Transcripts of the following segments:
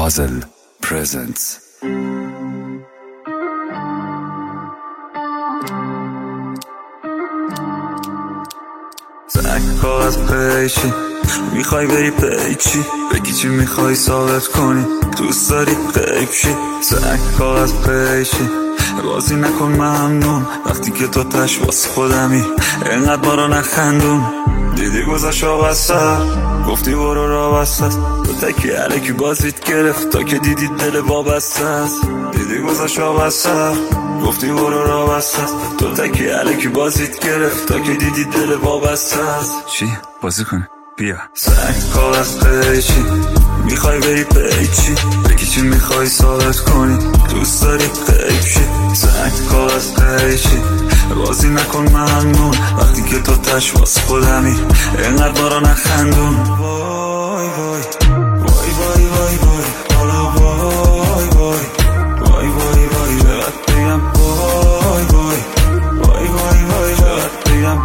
Puzzle presents. زنگ کاغذ پیچی میخوای بری پیچی بگی چی میخوای ثابت کنی دوست داری غیب شی. زنگ کاغذ پیچی بازی نکن ممنون وقتی که تو تش واسه خودمی اینقدر ما رو نخندون. دیدی گذاشت واسه گفتی برو را بسته تو تکی علیکی بازیت گرفت تا که دیدی دل وابسته است. دیدی گذاشت واسه گفتی برو را بسته تو تکی علیکی بازیت گرفت تا که دیدی دل وابسته است. چی؟ بازی کنه؟ بیا. سنگ کاغذ پیچی میخوای بری پیچی بگی چی میخوای ثابت کنی دوست داری غیب شی. سنگ کاغذ پیچی بازی نکن ممنون وقتی که تو تش واسه خودمی اینقدر ما رو نخندون. وای وای وای وای وای وای حالا وای وای وای وای وای چقدر بگم وای وای وای وای وای چقدر بگم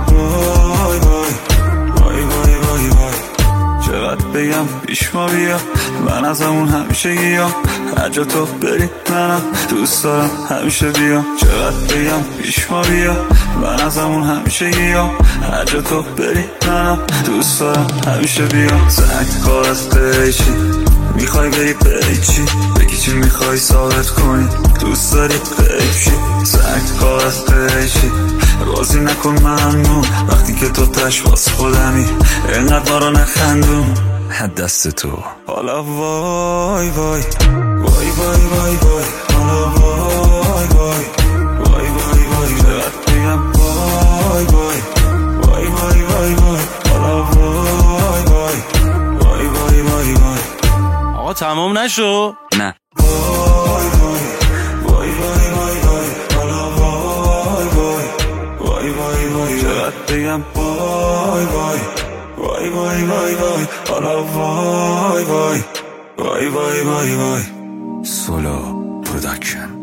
وای وای وای وای وای وای چقدر بگم پیش ما بیا من از همون همیشه گیام هر جا تو بری منم دوست دارم همیشه بیام. چقدر بگم پیش ما بیا من از همون همیشه گیام هر جا تو بری منم دوست دارم همیشه بیام. زنگ کاغذ پیچی میخوای بری پیچی بگی چی میخوای ثابت کنی دوست داری غیب شی. زنگ کاغذ پیچی بازی نکن ممنون وقتی که تو تش واسه خودمی اینقدر ما رو نخندون. دست تو حالا وای وای وای وای وای وای حالا وای وای وای وای وای چقدر بگم وای وای وای وای وای وای حالا وای وای وای وای وای وای. آقا تمام نشو؟ نه. وای وای وای وای وای وای حالا وای وای وای وای وای چقدر بگم وای وای وای وای وای وای حالا وای وای وای وای وای وای. سولو پروداکشن.